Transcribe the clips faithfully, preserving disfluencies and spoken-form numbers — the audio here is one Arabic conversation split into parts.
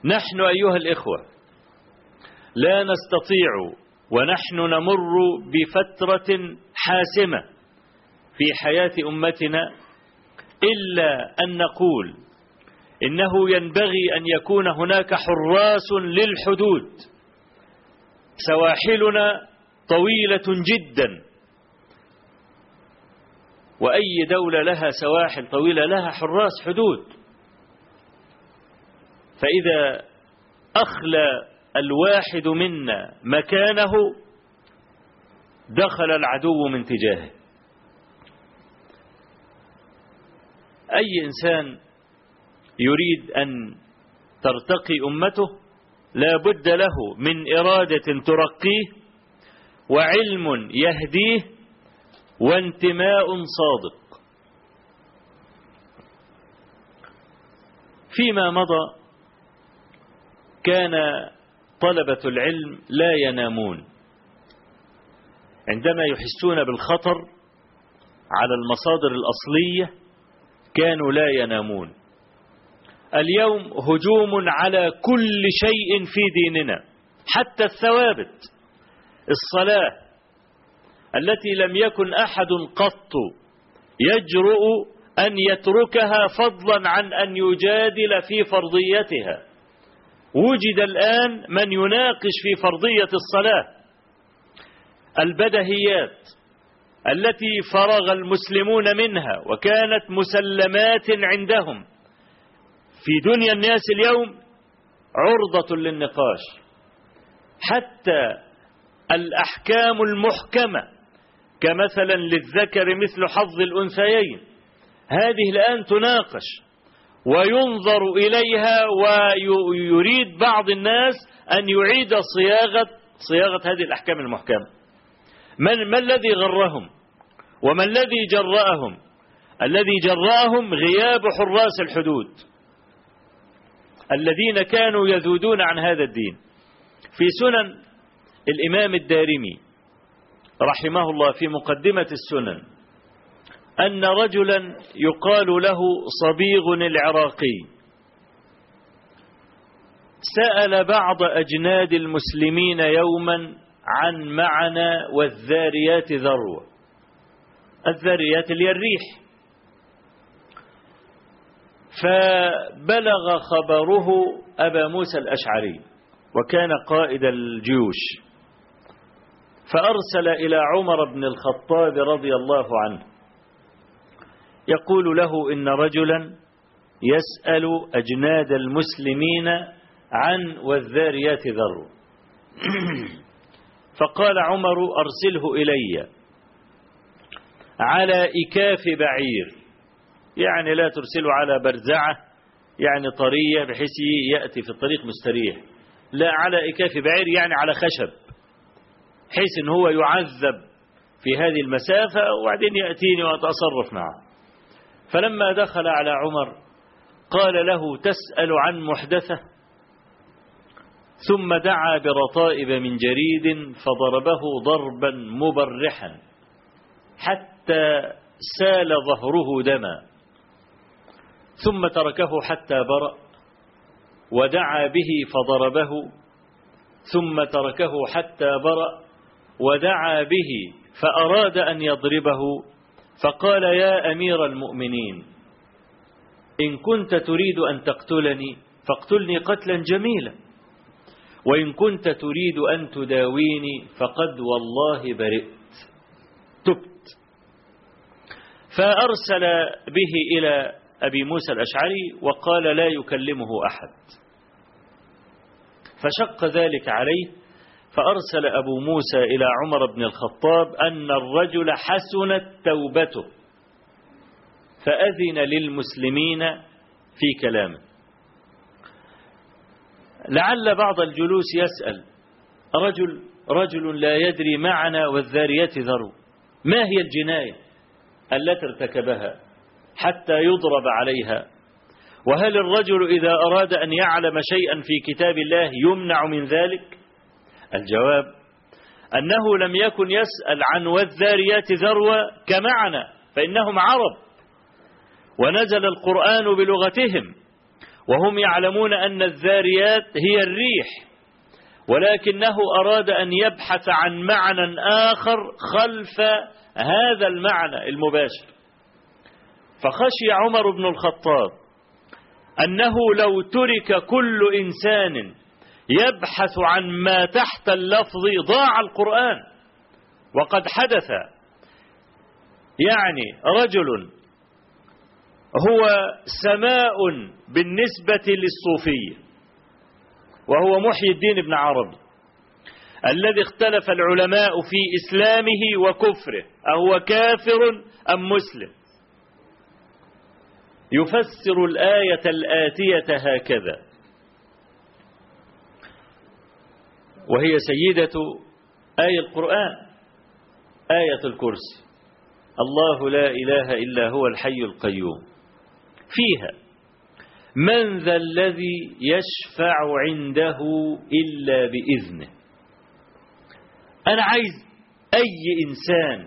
نحن أيها الإخوة لا نستطيع ونحن نمر بفترة حاسمة في حياة أمتنا إلا أن نقول إنه ينبغي أن يكون هناك حراس للحدود. سواحلنا طويلة جدا، وأي دولة لها سواحل طويلة لها حراس حدود. فإذا أخلى الواحد منا مكانه دخل العدو من تجاهه. أي إنسان يريد أن ترتقي أمته لا بد له من إرادة ترقيه وعلم يهديه وانتماء صادق. فيما مضى كان طلبة العلم لا ينامون عندما يحسون بالخطر على المصادر الأصلية، كانوا لا ينامون. اليوم هجوم على كل شيء في ديننا، حتى الثوابت. الصلاة التي لم يكن أحد قط يجرؤ أن يتركها فضلا عن أن يجادل في فرضيتها، وجد الآن من يناقش في فرضية الصلاة. البدهيات التي فرغ المسلمون منها وكانت مسلمات عندهم في دنيا الناس اليوم عرضة للنقاش. حتى الأحكام المحكمة كمثلا للذكر مثل حظ الأنثيين، هذه الآن تناقش وينظر إليها، ويريد بعض الناس أن يعيد صياغة صياغة هذه الأحكام المحكمة. من ما الذي غرهم وما الذي جرأهم؟ الذي جرأهم غياب حراس الحدود الذين كانوا يذودون عن هذا الدين. في سنن الإمام الدارمي رحمه الله في مقدمة السنن أن رجلا يقال له صبيغ العراقي سأل بعض أجناد المسلمين يوما عن معنى والذاريات ذروة. الذاريات اللي الريح. فبلغ خبره أبا موسى الأشعري وكان قائد الجيوش، فأرسل إلى عمر بن الخطاب رضي الله عنه يقول له إن رجلا يسأل أجناد المسلمين عن والذاريات ذروة. فقال عمر أرسله إلي على إكاف بعير، يعني لا ترسله على برزعة يعني طرية بحيث يأتي في الطريق مستريح، لا على إكاف بعير يعني على خشب، حيث إن هو يعذب في هذه المسافة وبعدين يأتيني وأتصرف معه. فلما دخل على عمر قال له تسأل عن محدثة؟ ثم دعا برطائب من جريد فضربه ضربا مبرحا حتى سال ظهره دما، ثم تركه حتى برأ ودعا به فضربه، ثم تركه حتى برأ ودعا به فأراد أن يضربه، فقال يا أمير المؤمنين إن كنت تريد أن تقتلني فاقتلني قتلا جميلا، وإن كنت تريد أن تداويني فقد والله برئت تبت. فأرسل به إلى أبي موسى الأشعري وقال لا يكلمه أحد، فشق ذلك عليه، فأرسل أبو موسى إلى عمر بن الخطاب أن الرجل حسنت توبته، فأذن للمسلمين في كلامه. لعل بعض الجلوس يسأل رجل رجل لا يدري معنى والذاريات ذرو، ما هي الجناية التي ارتكبها حتى يضرب عليها؟ وهل الرجل إذا أراد أن يعلم شيئا في كتاب الله يمنع من ذلك؟ الجواب أنه لم يكن يسأل عن والذاريات ذروة كمعنى، فإنهم عرب ونزل القرآن بلغتهم، وهم يعلمون أن الذاريات هي الريح، ولكنه أراد أن يبحث عن معنى آخر خلف هذا المعنى المباشر. فخشي عمر بن الخطاب أنه لو ترك كل إنسان يبحث عن ما تحت اللفظ ضاع القرآن. وقد حدث يعني رجل هو سماء بالنسبة للصوفية، وهو محي الدين بن عربي، الذي اختلف العلماء في إسلامه وكفره، أهو كافر أم مسلم. يفسر الآية الآتية هكذا، وهي سيدة آية القرآن، آية الكرسي: الله لا إله إلا هو الحي القيوم. فيها: من ذا الذي يشفع عنده إلا بإذنه. أنا عايز أي إنسان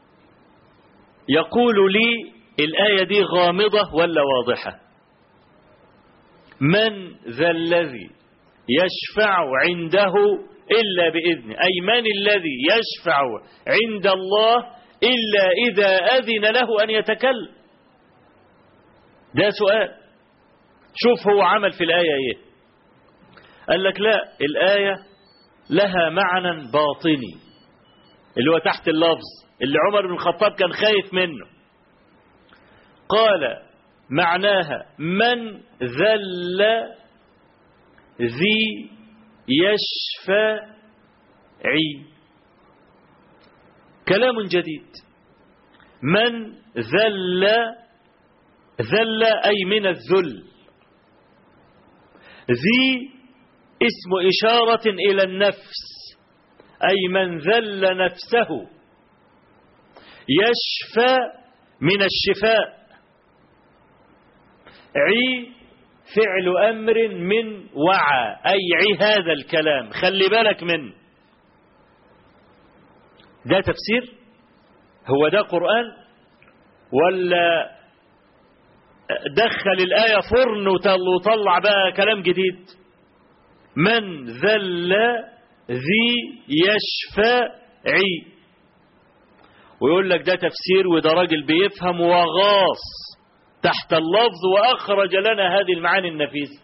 يقول لي الآية دي غامضة ولا واضحة. من ذا الذي يشفع عنده إلا بإذنه، أي من الذي يشفع عند الله إلا إذا أذن له أن يتكلم. ده سؤال. شوف هو عمل في الآية إيه. قال لك لا، الآية لها معنى باطني اللي هو تحت اللفظ، اللي عمر بن الخطاب كان خايف منه. قال معناها: من ذل ذي يشفعي. كلام جديد. من ذل، ذل أي من الذل. ذي اسم إشارة إلى النفس، أي من ذل نفسه. يشفى من الشفاء. عي فعل أمر من وعى، أي عي هذا الكلام، خلي بالك منه. ده تفسير؟ هو ده قرآن؟ ولا دخل الآية فرن وطلع بقى كلام جديد؟ من ذل ذي يشفعي. ويقول لك ده تفسير، وده راجل بيفهم وغاص تحت اللفظ وأخرج لنا هذه المعاني النفيسة.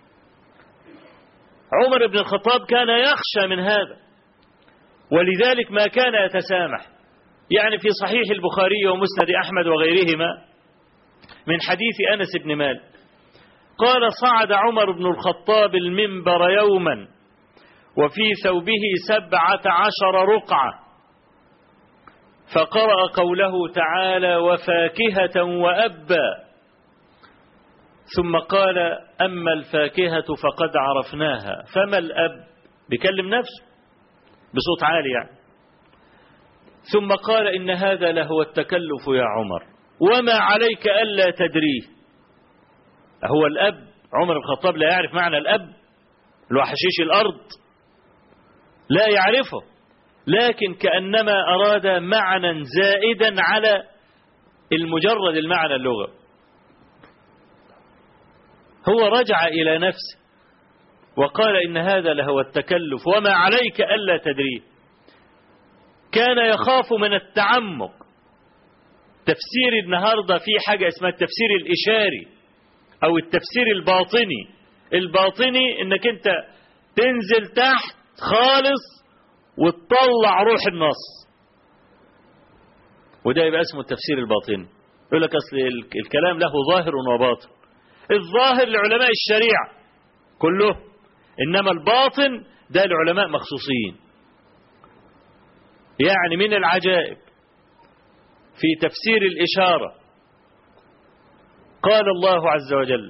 عمر بن الخطاب كان يخشى من هذا، ولذلك ما كان يتسامح. يعني في صحيح البخاري ومسند أحمد وغيرهما من حديث أنس بن مالك قال: صعد عمر بن الخطاب المنبر يوما وفي ثوبه سبعة عشر رقعة، فقرأ قوله تعالى: وفاكهة وأبا، ثم قال: أما الفاكهة فقد عرفناها، فما الأب؟ بيكلم نفسه بصوت عالي يعني. ثم قال: إن هذا لهو التكلف يا عمر، وما عليك ألا تدريه. هو الأب؟ عمر الخطاب لا يعرف معنى الأب اللي هو حشيش الأرض، لا يعرفه، لكن كأنما أراد معنى زائدا على المجرد المعنى اللغوي. هو رجع إلى نفسه وقال: إن هذا لهو التكلف وما عليك ألا تدريه. كان يخاف من التعمق. تفسير النهاردة في حاجة اسمها التفسير الإشاري أو التفسير الباطني. الباطني إنك أنت تنزل تحت خالص وتطلع روح النص، وده يبقى اسمه التفسير الباطني. يقول لك أصل الكلام له ظاهر وباطن. الظاهر لعلماء الشريعة كله، إنما الباطن ده العلماء مخصوصين. يعني من العجائب في تفسير الإشارة قال الله عز وجل: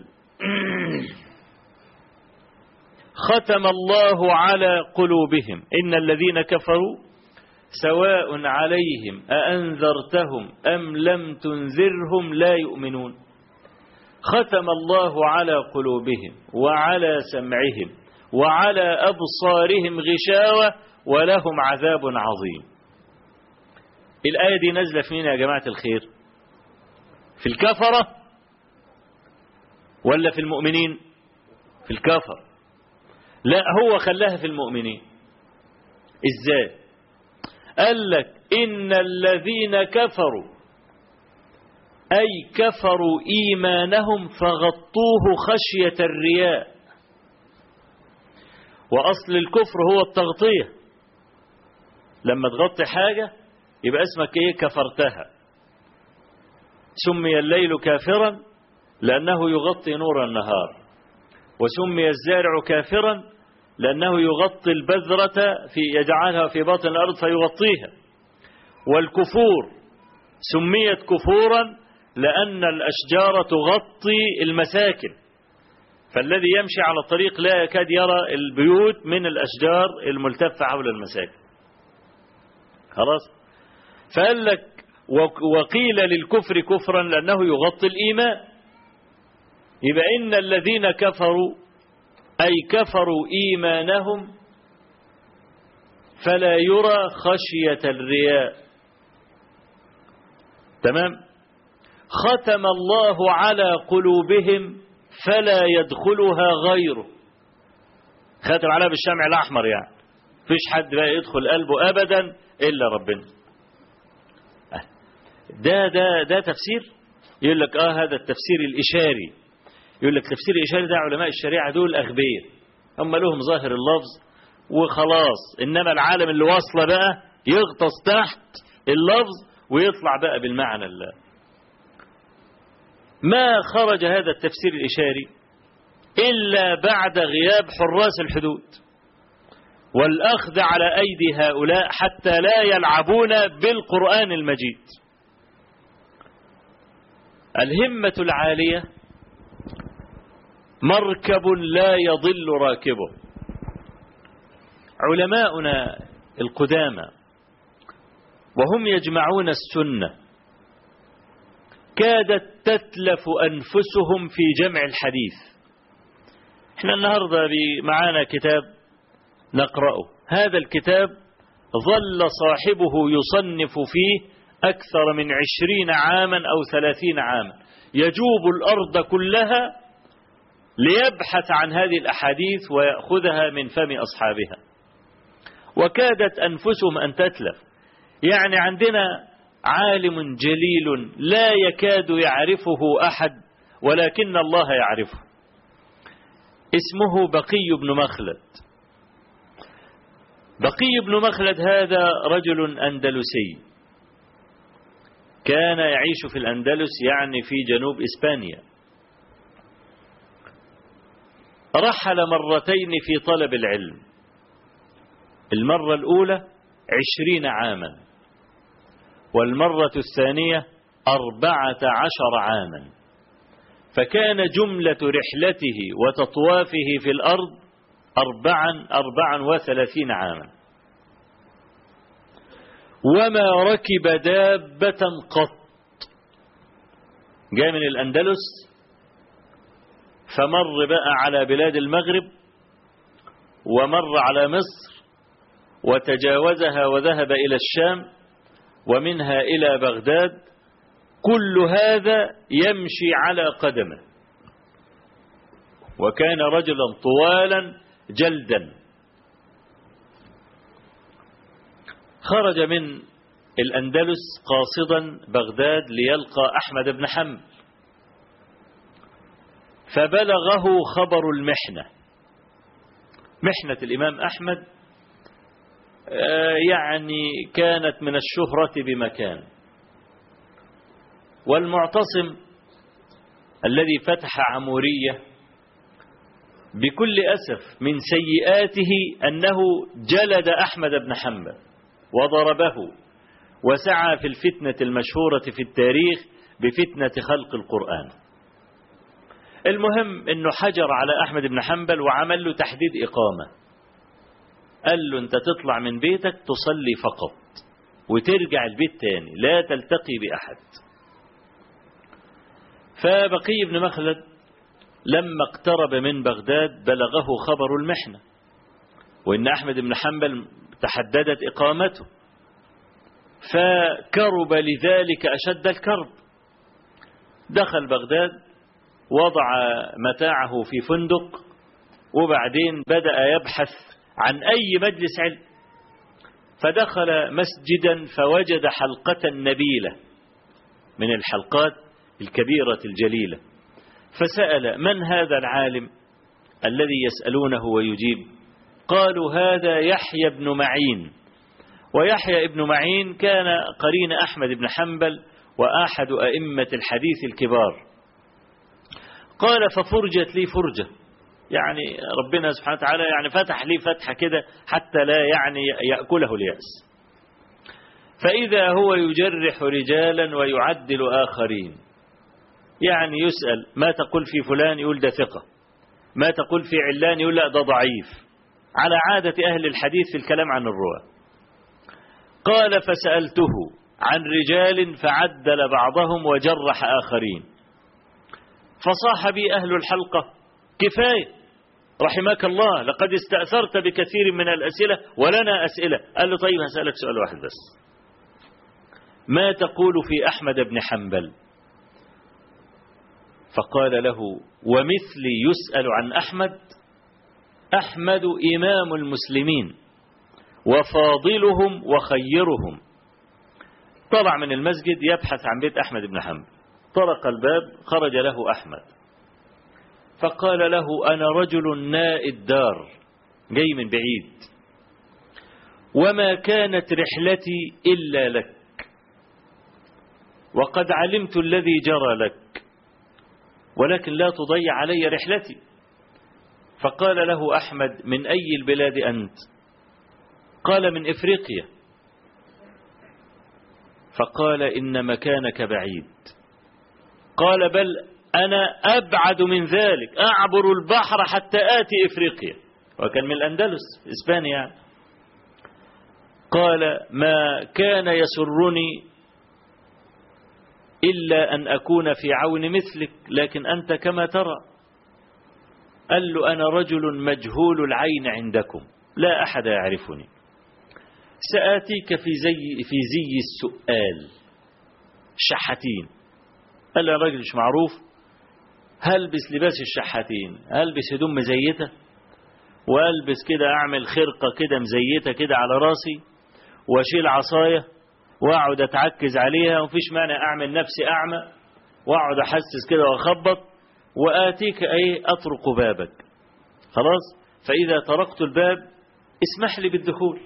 ختم الله على قلوبهم إن الذين كفروا سواء عليهم أأنذرتهم أم لم تنذرهم لا يؤمنون. ختم الله على قلوبهم وعلى سمعهم وعلى أبصارهم غشاوة ولهم عذاب عظيم. الآية دي نزل فينا يا جماعة الخير؟ في الكفرة ولا في المؤمنين؟ في الكفر، لا هو خلاها في المؤمنين. ازاي؟ قال لك إن الذين كفروا أي كفروا إيمانهم فغطوه خشية الرياء. وأصل الكفر هو التغطية، لما تغطي حاجة يبقى اسمك إيه؟ كفرتها. سمي الليل كافرا لأنه يغطي نور النهار، وسمي الزارع كافرا لأنه يغطي البذرة في يجعلها في باطن الأرض فيغطيها. والكفور سميت كفورا لأن الأشجار تغطي المساكن، فالذي يمشي على الطريق لا يكاد يرى البيوت من الأشجار الملتفة حول المساكن. خلاص؟ فقال لك وقيل للكفر كفرا لأنه يغطي الإيمان. يبقى إن الذين كفروا أي كفروا إيمانهم فلا يرى خشية الرياء. تمام؟ ختم الله على قلوبهم فلا يدخلها غيره. ختم عليها بالشمع الأحمر، يعني فيش حد بقى يدخل قلبه أبدا إلا ربنا. ده ده ده تفسير. يقول لك آه هذا التفسير الإشاري. يقول لك تفسير الإشاري ده علماء الشريعة دول أغبياء، هم لهم ظاهر اللفظ وخلاص، إنما العالم اللي واصله بقى يغطس تحت اللفظ ويطلع بقى بالمعنى الله. ما خرج هذا التفسير الإشاري إلا بعد غياب حراس الحدود والأخذ على أيدي هؤلاء حتى لا يلعبون بالقرآن المجيد. الهمة العالية مركب لا يضل راكبه. علماؤنا القدامى وهم يجمعون السنة كادت تتلف أنفسهم في جمع الحديث. احنا النهاردة معانا كتاب نقرأه، هذا الكتاب ظل صاحبه يصنف فيه أكثر من عشرين عاما أو ثلاثين عاما، يجوب الأرض كلها ليبحث عن هذه الأحاديث ويأخذها من فم أصحابها، وكادت أنفسهم أن تتلف. يعني عندنا عالم جليل لا يكاد يعرفه أحد ولكن الله يعرفه، اسمه بقي بن مخلد. بقي بن مخلد هذا رجل أندلسي كان يعيش في الأندلس، يعني في جنوب إسبانيا. رحل مرتين في طلب العلم، المرة الأولى عشرين عاما، والمرة الثانية أربعة عشر عاما، فكان جملة رحلته وتطوافه في الأرض أربعا أربعا وثلاثين عاما، وما ركب دابة قط. جاء من الأندلس فمر بقى على بلاد المغرب ومر على مصر وتجاوزها وذهب إلى الشام ومنها إلى بغداد، كل هذا يمشي على قدمه، وكان رجلا طوالا جلدا. خرج من الأندلس قاصدا بغداد ليلقى أحمد بن حنبل، فبلغه خبر المحنة، محنة الإمام أحمد يعني كانت من الشهرة بمكان. والمعتصم الذي فتح عمورية بكل أسف من سيئاته أنه جلد أحمد بن حنبل وضربه وسعى في الفتنة المشهورة في التاريخ بفتنة خلق القرآن. المهم أنه حجر على أحمد بن حنبل وعمل له تحديد إقامة، قال له أنت تطلع من بيتك تصلي فقط وترجع البيت تاني، لا تلتقي بأحد. فبقي بن مخلد لما اقترب من بغداد بلغه خبر المحنة وإن أحمد بن حنبل تحددت إقامته، فكرب لذلك أشد الكرب. دخل بغداد، وضع متاعه في فندق وبعدين بدأ يبحث عن أي مجلس علم، فدخل مسجدا فوجد حلقة نبيلة من الحلقات الكبيرة الجليلة، فسأل: من هذا العالم الذي يسألونه ويجيب؟ قالوا: هذا يحيى بن معين. ويحيى بن معين كان قرين أحمد بن حنبل وأحد أئمة الحديث الكبار. قال: ففرجت لي فرجة، يعني ربنا سبحانه وتعالى يعني فتح لي فتحة كده حتى لا يعني يأكله اليأس. فإذا هو يجرح رجالا ويعدل آخرين، يعني يسأل: ما تقول في فلان؟ يقول: ده ثقة. ما تقول في علان؟ يقول: لا، ده ضعيف، على عادة أهل الحديث في الكلام عن الرواة. قال: فسألته عن رجال فعدل بعضهم وجرح آخرين، فصاح بي أهل الحلقة: كفاية رحمك الله، لقد استأثرت بكثير من الأسئلة ولنا أسئلة. قال له: طيب هسألك سؤال واحد بس، ما تقول في أحمد بن حنبل؟ فقال له: ومثلي يسأل عن أحمد؟ أحمد إمام المسلمين وفاضلهم وخيرهم. طلع من المسجد يبحث عن بيت أحمد بن حنبل، طرق الباب، خرج له أحمد فقال له: أنا رجل نائي الدار، جاي من بعيد، وما كانت رحلتي إلا لك، وقد علمت الذي جرى لك، ولكن لا تضيع علي رحلتي. فقال له أحمد: من أي البلاد أنت؟ قال: من إفريقيا. فقال: إن مكانك بعيد. قال: بل أنا أبعد من ذلك، أعبر البحر حتى آتي إفريقيا، وكان من الأندلس إسبانيا. قال: ما كان يسرني إلا أن أكون في عون مثلك، لكن أنت كما ترى. قال له: أنا رجل مجهول العين عندكم، لا أحد يعرفني، سآتيك في زي في زي السؤال شحاتين. قال له: يا راجل مش معروف، هلبس لباس الشحاتين، هلبس هدوم مزيتة، والبس كده، اعمل خرقة كده مزيتة كده على راسي، واشيل عصاية واقعد اتعكز عليها، ومفيش مانع اعمل نفسي اعمى واقعد احسس كده واخبط، واتيك ايه اطرق بابك، خلاص، فاذا طرقت الباب اسمح لي بالدخول،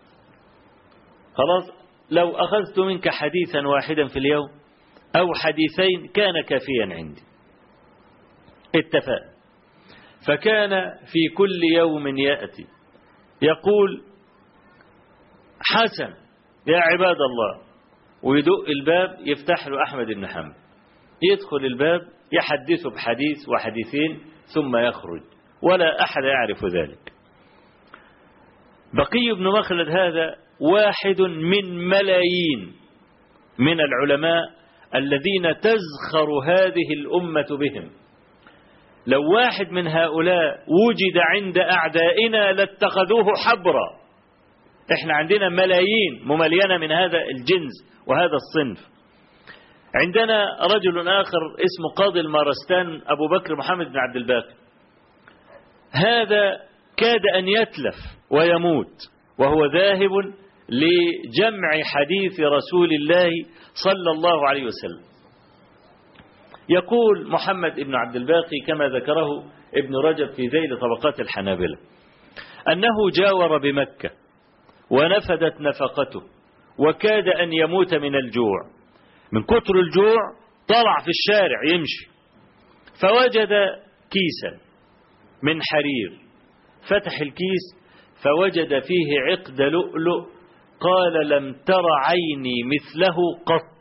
خلاص. لو اخذت منك حديثا واحدا في اليوم او حديثين كان كافيا عندي. اتفق. فكان في كل يوم يأتي يقول: حسن يا عباد الله، ويدق الباب، يفتح له أحمد بن حنبل، يدخل الباب يحدثه بحديث وحديثين ثم يخرج، ولا أحد يعرف ذلك. بقي بن مخلد هذا واحد من ملايين من العلماء الذين تزخر هذه الأمة بهم. لو واحد من هؤلاء وجد عند أعدائنا لاتخذوه حبرا. احنا عندنا ملايين مملينة من هذا الجنس وهذا الصنف. عندنا رجل آخر اسمه قاضي المارستان أبو بكر محمد بن عبد الباقي، هذا كاد أن يتلف ويموت وهو ذاهب لجمع حديث رسول الله صلى الله عليه وسلم. يقول محمد بن عبد الباقي كما ذكره ابن رجب في ذيل طبقات الحنابلة أنه جاور بمكة ونفدت نفقته وكاد أن يموت من الجوع، من كتر الجوع طلع في الشارع يمشي فوجد كيسا من حرير، فتح الكيس فوجد فيه عقد لؤلؤ، قال: لم تر عيني مثله قط.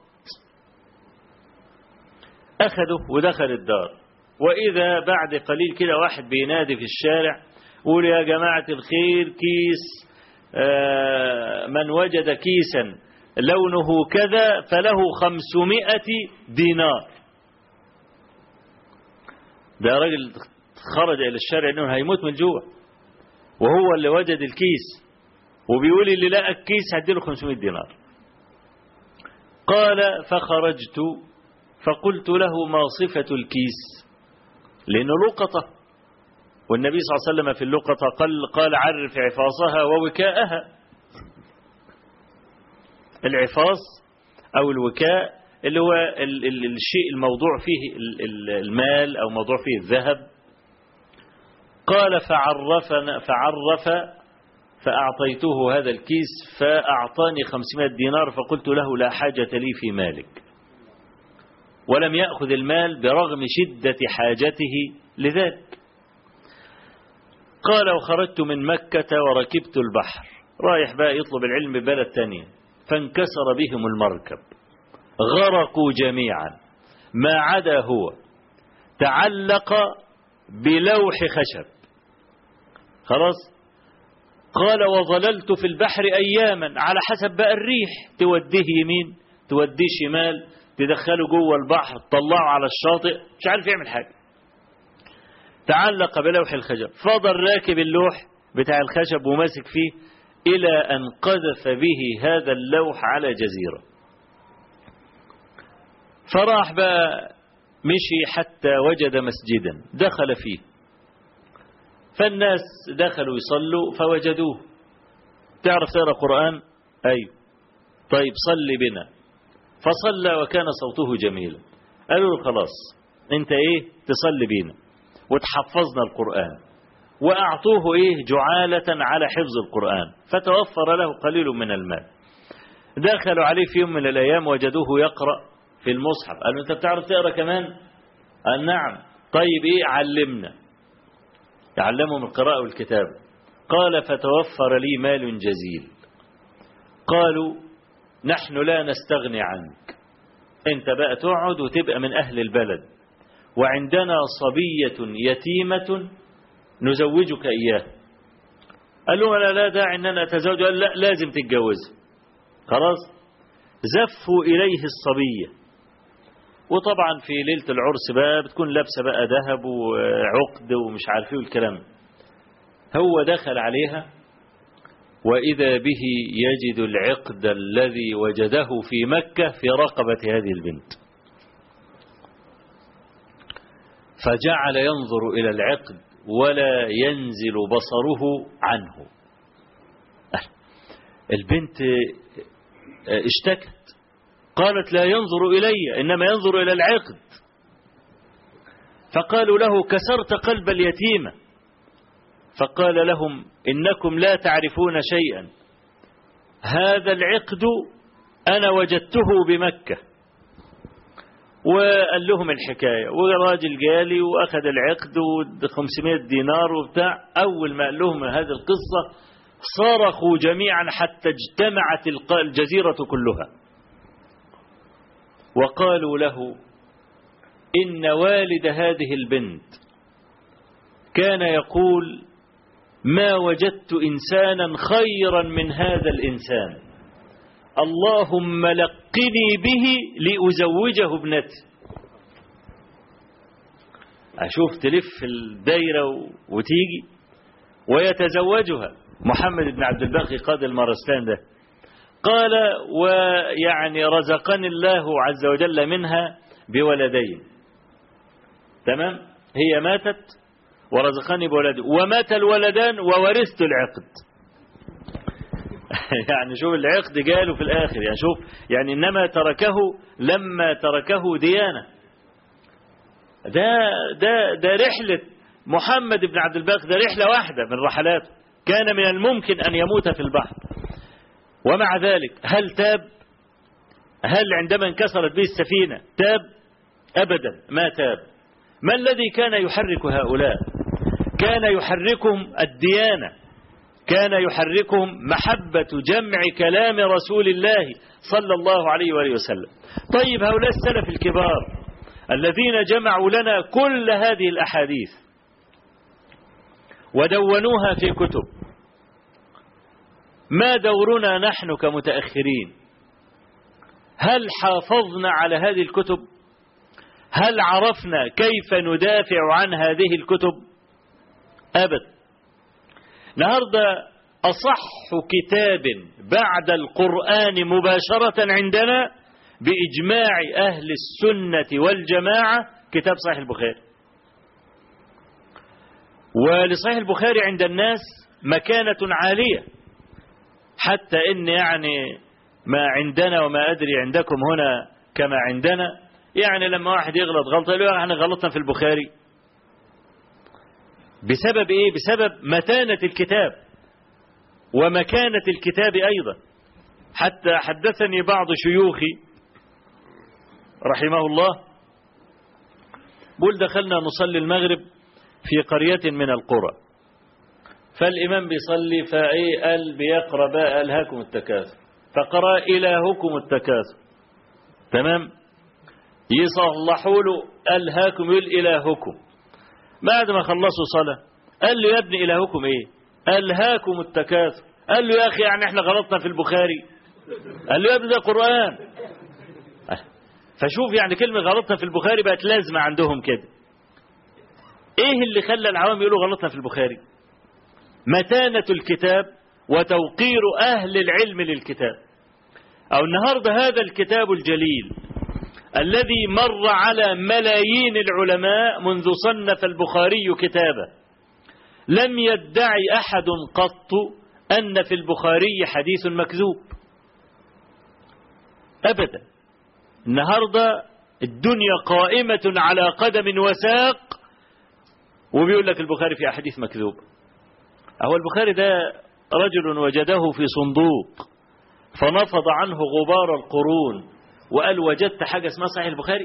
أخذه ودخل الدار، وإذا بعد قليل كده واحد بينادي في الشارع يقول: يا جماعة الخير، كيس آه من وجد كيسا لونه كذا فله خمسمائة دينار. ده راجل خرج إلى الشارع إنه هيموت من الجوع، وهو اللي وجد الكيس وبيقول اللي لقى الكيس هديله خمسمائة دينار. قال: فخرجت فقلت له: ما صفة الكيس؟ لأنه لقطة والنبي صلى الله عليه وسلم في اللقطة قال, قال عرف عفاصها ووكاءها. العفاص أو الوكاء اللي هو ال ال الشيء الموضوع فيه ال المال أو موضوع فيه الذهب. قال فعرفنا فعرف فأعطيته هذا الكيس فأعطاني خمسمائة دينار، فقلت له لا حاجة لي في مالك، ولم يأخذ المال برغم شدة حاجته لذلك. قال وخرجت من مكة وركبت البحر، رايح بقى يطلب العلم ببلد تانية، فانكسر بهم المركب، غرقوا جميعا ما عدا هو، تعلق بلوح خشب. خلاص. قال وظللت في البحر أياما، على حسب بقى الريح، توديه يمين توديه شمال، تدخله جوه البحر تطلعه على الشاطئ، مش عارف يعمل حاجة. تعلق بلوح الخشب، فضل راكب اللوح بتاع الخشب وماسك فيه إلى أن قذف به هذا اللوح على جزيرة. فراح بقى مشي حتى وجد مسجدا دخل فيه، فالناس دخلوا يصلوا فوجدوه. تعرف تقرأ قرآن؟ أيوه. طيب صلي بنا. فصلى وكان صوته جميلا. قالوا له خلاص انت ايه تصلي بينا وتحفظنا القرآن، وأعطوه ايه جعالة على حفظ القرآن، فتوفر له قليل من المال. دخلوا عليه في يوم من الأيام وجدوه يقرأ في المصحف. قالوا انت بتعرف تقرأ كمان؟ قال نعم. طيب ايه علمنا. يعلمهم القراءة والكتابة. قال فتوفر لي مال جزيل. قالوا نحن لا نستغني عنك، انت بقى تقعد وتبقى من أهل البلد، وعندنا صبية يتيمة نزوجك إياه. قال له لا لا داعي ان انا اتزوج. قال لا لازم تتجوز. خلاص. زفوا إليه الصبية، وطبعا في ليلة العرس بقى بتكون لابسة بقى ذهب وعقد ومش عارفيه والكلام. هو دخل عليها وإذا به يجد العقد الذي وجده في مكة في رقبة هذه البنت، فجعل ينظر إلى العقد ولا ينزل بصره عنه. البنت اشتكت، قالت لا ينظر إلي إنما ينظر إلى العقد. فقالوا له كسرت قلب اليتيمة. فقال لهم إنكم لا تعرفون شيئا، هذا العقد أنا وجدته بمكة. وقال لهم الحكاية، وراجل جالي وأخذ العقد وخمسمائة دينار وبتاع. أول ما قال لهم هذه القصة صرخوا جميعا حتى اجتمعت الجزيرة كلها، وقالوا له إن والد هذه البنت كان يقول ما وجدت إنسانا خيرا من هذا الإنسان، اللهم لقني به لأزوجه ابنتي. أشوف تلف الدايرة وتيجي ويتزوجها محمد بن عبد الباقي قاضي المارستان ده. قال ويعني رزقني الله عز وجل منها بولدين. تمام. هي ماتت ورزقني بولدين، ومات الولدان وورثت العقد. يعني شوف العقد جاله في الآخر، يعني شوف يعني إنما تركه لما تركه ديانة. ده ده ده رحلة محمد بن عبد الباقي، ده رحلة واحدة من رحلاته، كان من الممكن أن يموت في البحر، ومع ذلك هل تاب؟ هل عندما انكسرت به السفينة تاب؟ أبدا ما تاب. ما الذي كان يحرك هؤلاء؟ كان يحركهم الديانة، كان يحركهم محبة جمع كلام رسول الله صلى الله عليه وآله وسلم. طيب هؤلاء السلف الكبار الذين جمعوا لنا كل هذه الأحاديث ودونوها في كتب، ما دورنا نحن كمتأخرين؟ هل حافظنا على هذه الكتب؟ هل عرفنا كيف ندافع عن هذه الكتب؟ أبدا. النهارده أصح كتاب بعد القرآن مباشرة عندنا بإجماع أهل السنة والجماعة كتاب صحيح البخاري. ولصحيح البخاري عند الناس مكانة عالية، حتى إن يعني ما عندنا وما أدري عندكم هنا كما عندنا، يعني لما واحد يغلط غلطة يقول احنا غلطنا في البخاري. بسبب إيه؟ بسبب متانة الكتاب ومكانة الكتاب أيضا. حتى حدثني بعض شيوخي رحمه الله، بقول دخلنا نصلي المغرب في قرية من القرى، فالإمام بيصلي فإيه قال بيقرأ بقى ألهاكم التكاثر، فقرأ إلهكم التكاثر، تمام، يصلحوا له ألهاكم يقول إلهكم. بعد ما خلصوا صلاة قال له يا ابن إلهكم إيه؟ ألهاكم التكاثر. قال له يا أخي يعني إحنا غلطنا في البخاري؟ قال له يا ابن ده قرآن. فشوف يعني كلمة غلطنا في البخاري بقت لازمة عندهم كده. إيه اللي خلى العوام يقولوا غلطنا في البخاري؟ متانة الكتاب وتوقير أهل العلم للكتاب. أو النهاردة هذا الكتاب الجليل الذي مر على ملايين العلماء منذ صنف البخاري كتابه، لم يدعي أحد قط أن في البخاري حديث مكذوب أبدا. النهاردة الدنيا قائمة على قدم وساق وبيقول لك البخاري في أحاديث مكذوب. أهو البخاري ده رجل وجده في صندوق فنفض عنه غبار القرون وقال وجدت حاجة اسمها صحيح البخاري؟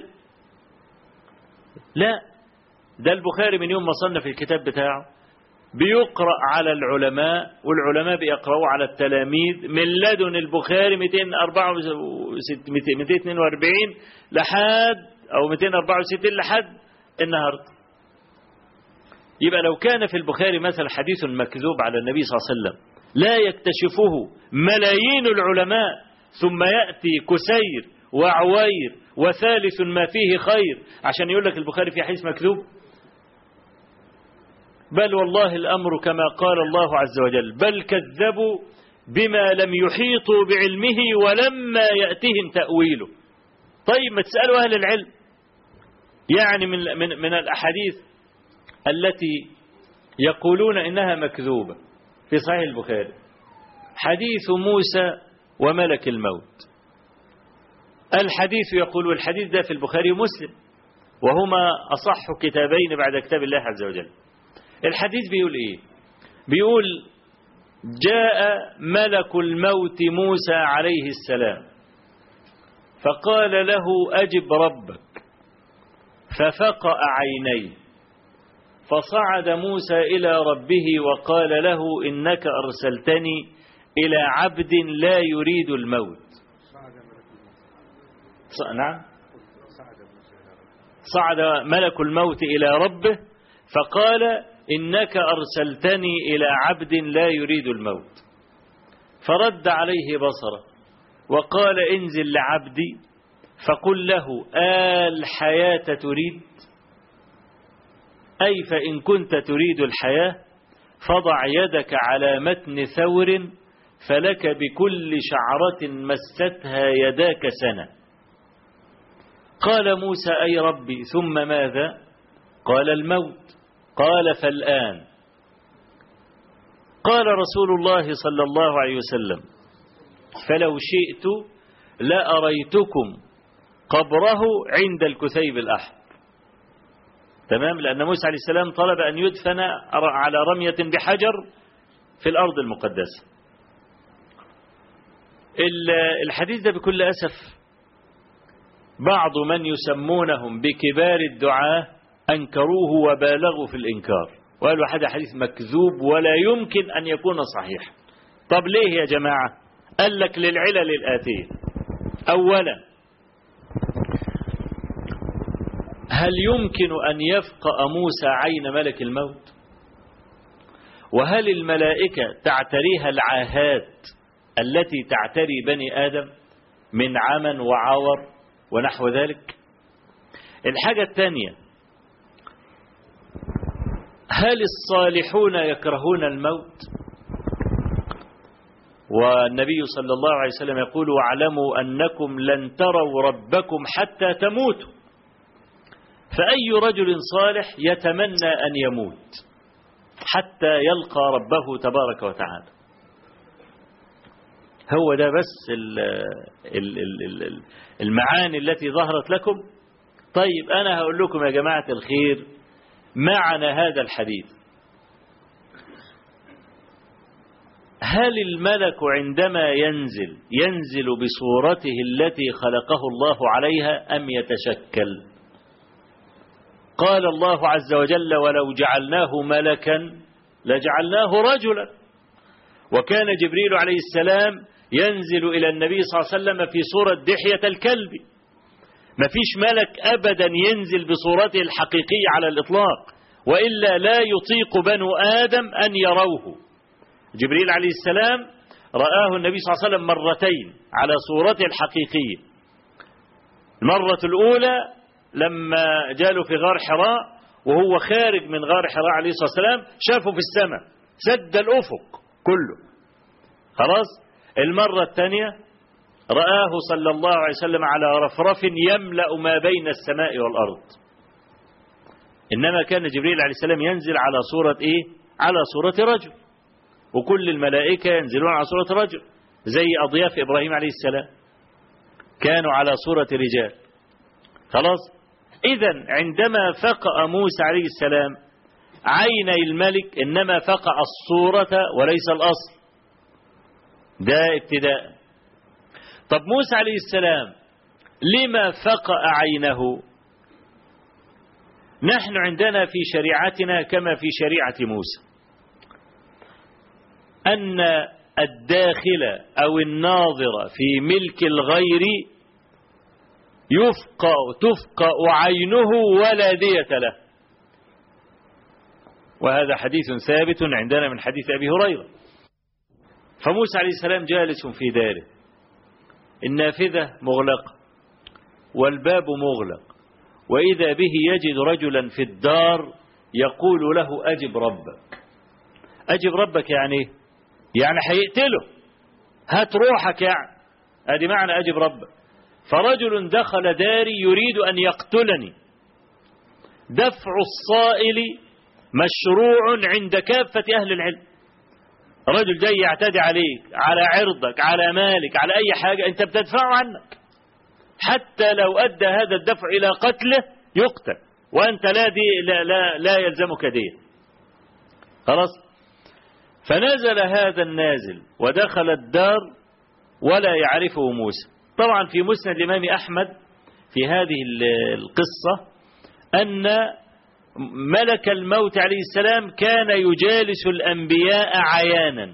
لا، ده البخاري من يوم ما صنف الكتاب بتاعه بيقرأ على العلماء، والعلماء بيقرأوا على التلاميذ من لدن البخاري مئتين وأربعة وستين مئتين واثنين وأربعين لحد أو مئتين وأربعة وستين لحد النهاردة. يبقى لو كان في البخاري مثلا حديث مكذوب على النبي صلى الله عليه وسلم لا يكتشفه ملايين العلماء، ثم يأتي كسير وعوير وثالث ما فيه خير عشان يقول لك البخاري في حديث مكذوب؟ بل والله الأمر كما قال الله عز وجل بل كذبوا بما لم يحيطوا بعلمه ولما يأتهم تأويله. طيب ما تسألوا أهل العلم. يعني من, من, من الأحاديث التي يقولون إنها مكذوبة في صحيح البخاري حديث موسى وملك الموت. الحديث يقول، والحديث ده في البخاري ومسلم وهما أصح كتابين بعد كتاب الله عز وجل. الحديث بيقول إيه؟ بيقول جاء ملك الموت موسى عليه السلام فقال له أجب ربك، ففقأ عينيه، فصعد موسى إلى ربه وقال له إنك أرسلتني إلى عبد لا يريد الموت. نعم، صعد ملك الموت إلى ربه فقال إنك أرسلتني إلى عبد لا يريد الموت، فرد عليه بصره وقال انزل لعبدي فقل له آل الحياة تريد؟ أي فإن كنت تريد الحياة فضع يدك على متن ثور فلك بكل شعرة مستها يداك سنة. قال موسى أي ربي ثم ماذا؟ قال الموت. قال فالآن. قال رسول الله صلى الله عليه وسلم فلو شئت لأريتكم قبره عند الكثيب الأحمر. تمام، لأن موسى عليه السلام طلب أن يدفن على رمية بحجر في الأرض المقدسة. الحديث ده بكل أسف بعض من يسمونهم بكبار الدعاة أنكروه وبالغوا في الإنكار وقالوا هذا حديث مكذوب ولا يمكن أن يكون صحيح. طب ليه يا جماعة؟ قال لك للعلل الآتية. أولا، هل يمكن أن يفقأ موسى عين ملك الموت؟ وهل الملائكة تعتريها العاهات التي تعتري بني آدم من عمى وعور ونحو ذلك؟ الحاجة الثانية، هل الصالحون يكرهون الموت؟ والنبي صلى الله عليه وسلم يقول واعلموا أنكم لن تروا ربكم حتى تموتوا. فأي رجل صالح يتمنى أن يموت؟ حتى يلقى ربه تبارك وتعالى. هو ده بس المعاني التي ظهرت لكم. طيب أنا هقول لكم يا جماعة الخير معنى هذا الحديث. هل الملك عندما ينزل ينزل بصورته التي خلقه الله عليها أم يتشكل؟ قال الله عز وجل: ولو جعلناه ملكا لجعلناه رجلا. وكان جبريل عليه السلام ينزل إلى النبي صلى الله عليه وسلم في صورة دحية الكلب. ما فيش ملك أبدا ينزل بصورته الحقيقية على الإطلاق، وإلا لا يطيق بنو آدم أن يروه. جبريل عليه السلام رآه النبي صلى الله عليه وسلم مرتين على صورته الحقيقية. المرة الأولى لما جاله في غار حراء، وهو خارج من غار حراء عليه الصلاة والسلام شافه في السماء سد الأفق كله. خلاص. المرة الثانية رآه صلى الله عليه وسلم على رفرف يملأ ما بين السماء والأرض. إنما كان جبريل عليه السلام ينزل على صورة إيه؟ على صورة رجل، وكل الملائكة ينزلون على صورة رجل، زي أضياف إبراهيم عليه السلام كانوا على صورة رجال. خلاص. إذن عندما فقأ موسى عليه السلام عيني الملك إنما فقأ الصورة وليس الأصل. ده ابتداء. طب موسى عليه السلام لما فقأ عينه؟ نحن عندنا في شريعتنا كما في شريعة موسى أن الداخل أو الناظر في ملك الغير يفقأ تفقأ عينه ولا دية له. وهذا حديث ثابت عندنا من حديث أبي هريرة. فموسى عليه السلام جالس في داره، النافذة مغلقة والباب مغلق، وإذا به يجد رجلا في الدار يقول له: أجب ربك. أجب ربك يعني يعني هيقتله، هات روحك يعني، هذه معنى أجب ربك. فرجل دخل داري يريد أن يقتلني. دفع الصائل مشروع عند كافة أهل العلم. رجل جاي يعتدي عليك، على عرضك، على مالك، على أي حاجة أنت بتدفعه عنك، حتى لو أدى هذا الدفع إلى قتله يقتل، وأنت لا دي لا لا, لا يلزمك دية. خلاص. فنزل هذا النازل ودخل الدار ولا يعرفه موسى. طبعا في مسند الإمام أحمد في هذه القصة أن ملك الموت عليه السلام كان يجالس الأنبياء عيانا،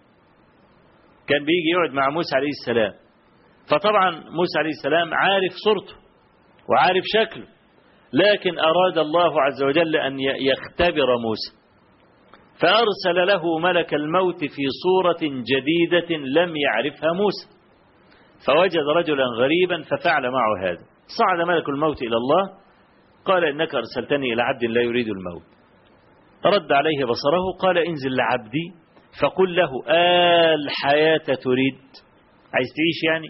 كان بيجي يقعد مع موسى عليه السلام. فطبعا موسى عليه السلام عارف صورته وعارف شكله، لكن أراد الله عز وجل أن يختبر موسى، فأرسل له ملك الموت في صورة جديدة لم يعرفها موسى، فوجد رجلا غريبا ففعل معه هذا. صعد ملك الموت إلى الله قال: إنك أرسلتني إلى عبد لا يريد الموت. رد عليه بصره قال: انزل لعبدي فقل له: آه الحياة تريد، عايز تعيش يعني؟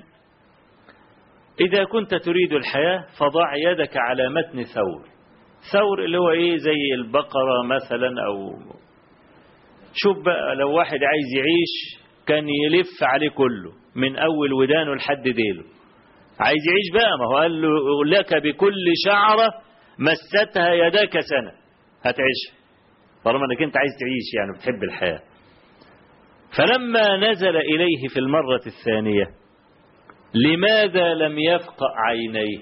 إذا كنت تريد الحياة فضع يدك على متن ثور. ثور اللي هو إيه؟ زي البقرة مثلا. أو شوف بقى، لو واحد عايز يعيش كان يلف عليه كله من أول ودانه لحد ديله. عايز يعيش بقى، ما هو قال له: لك بكل شعرة مستها يداك سنة، هتعيش طالما انك انت عايز تعيش يعني بتحب الحياة. فلما نزل إليه في المرة الثانية لماذا لم يفقأ عينيه؟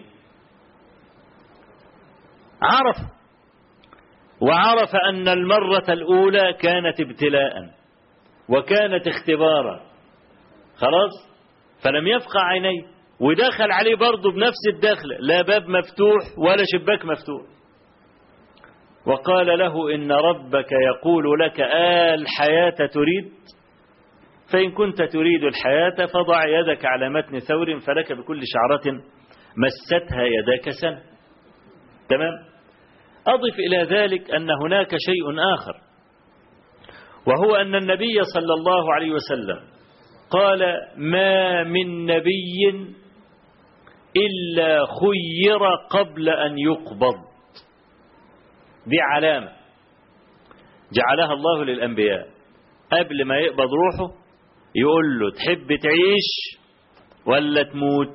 عرف، وعرف أن المرة الأولى كانت ابتلاء وكانت اختبارا. خلاص. فلم يفقأ عينيه، ودخل عليه برضه بنفس الدخلة، لا باب مفتوح ولا شباك مفتوح. وقال له: إن ربك يقول لك: آه الحياة تريد؟ فإن كنت تريد الحياة فضع يدك على متن ثور فلك بكل شعرة مستها يداك سنة. تمام. أضف إلى ذلك أن هناك شيء آخر، وهو أن النبي صلى الله عليه وسلم قال: ما من نبي إلا خير قبل أن يقبض. دي علامة. جعلها الله للأنبياء قبل ما يقبض روحه يقول له تحب تعيش ولا تموت؟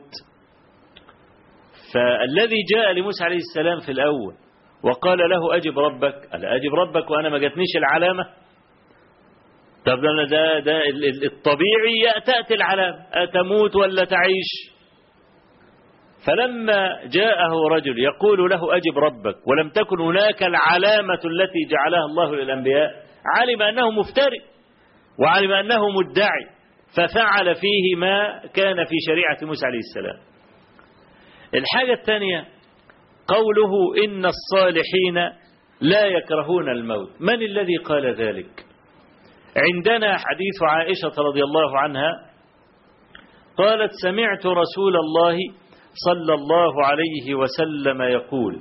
فالذي جاء لموسى عليه السلام في الأول وقال له أجب ربك، قال أجب ربك وأنا ما جاتنيش العلامة. طب ده, ده, ده الطبيعي تأتي العلامة، أتموت ولا تعيش؟ فلما جاءه رجل يقول له أجب ربك ولم تكن هناك العلامة التي جعلها الله للأنبياء، علم أنه مفترئ وعلم أنه مدعي، ففعل فيه ما كان في شريعة موسى عليه السلام. الحاجة الثانية قوله إن الصالحين لا يكرهون الموت. من الذي قال ذلك؟ عندنا حديث عائشة رضي الله عنها قالت سمعت رسول الله صلى الله عليه وسلم يقول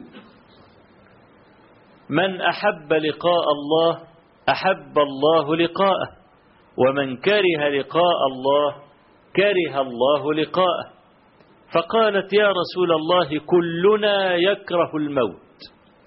من أحب لقاء الله أحب الله لقاءه، ومن كره لقاء الله كره الله لقاءه. فقالت يا رسول الله كلنا يكره الموت.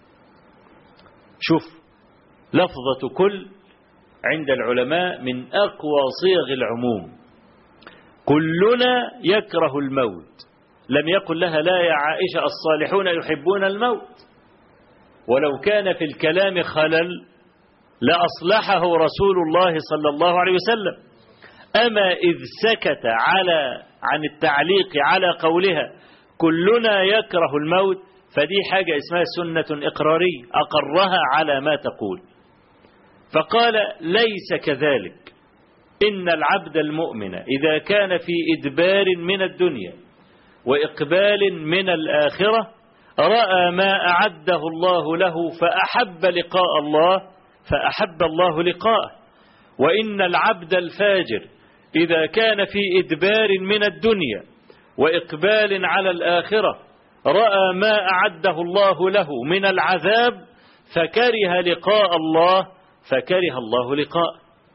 شوف لفظة كل عند العلماء من أقوى صيغ العموم، كلنا يكره الموت، لم يقل لها لا يا عائشة الصالحون يحبون الموت، ولو كان في الكلام خلل لأصلحه رسول الله صلى الله عليه وسلم. أما إذ سكت على عن التعليق على قولها كلنا يكره الموت، فدي حاجة اسمها سنة إقرارية أقرها على ما تقول. فقال ليس كذلك، إن العبد المؤمن إذا كان في إدبار من الدنيا وإقبال من الآخرة رأى ما أعده الله له فأحب لقاء الله فأحب الله لقاءه. وإن العبد الفاجر إذا كان في إدبار من الدنيا وإقبال على الآخرة رأى ما أعده الله له من العذاب فكره لقاء الله فكره الله لقاء.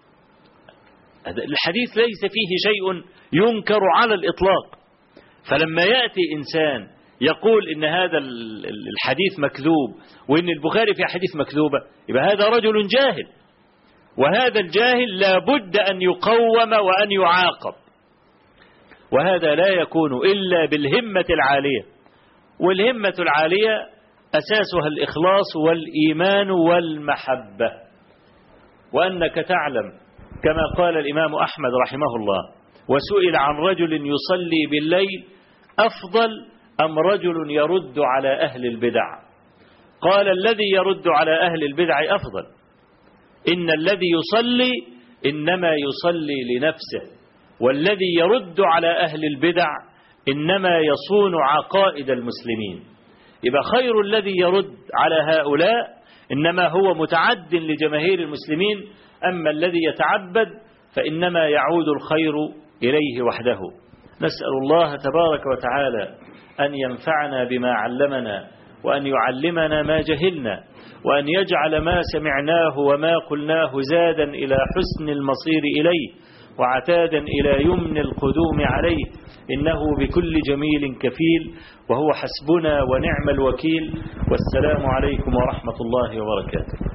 الحديث ليس فيه شيء ينكر على الإطلاق. فلما يأتي إنسان يقول إن هذا الحديث مكذوب وإن البخاري في حديث مكذوبة، يبقى هذا رجل جاهل، وهذا الجاهل لا بد أن يقوم وأن يعاقب، وهذا لا يكون إلا بالهمة العالية. والهمة العالية أساسها الإخلاص والإيمان والمحبة. وأنك تعلم كما قال الإمام أحمد رحمه الله وسئل عن رجل يصلي بالليل أفضل أم رجل يرد على أهل البدع؟ قال الذي يرد على أهل البدع أفضل. إن الذي يصلي إنما يصلي لنفسه، والذي يرد على أهل البدع إنما يصون عقائد المسلمين. يبقى خير الذي يرد على هؤلاء إنما هو متعد لجماهير المسلمين، أما الذي يتعبد فإنما يعود الخير إليه وحده. نسأل الله تبارك وتعالى أن ينفعنا بما علمنا، وأن يعلمنا ما جهلنا، وأن يجعل ما سمعناه وما قلناه زادا إلى حسن المصير إليه وعتادا إلى يمن القدوم عليه، إنه بكل جميل كفيل، وهو حسبنا ونعم الوكيل. والسلام عليكم ورحمة الله وبركاته.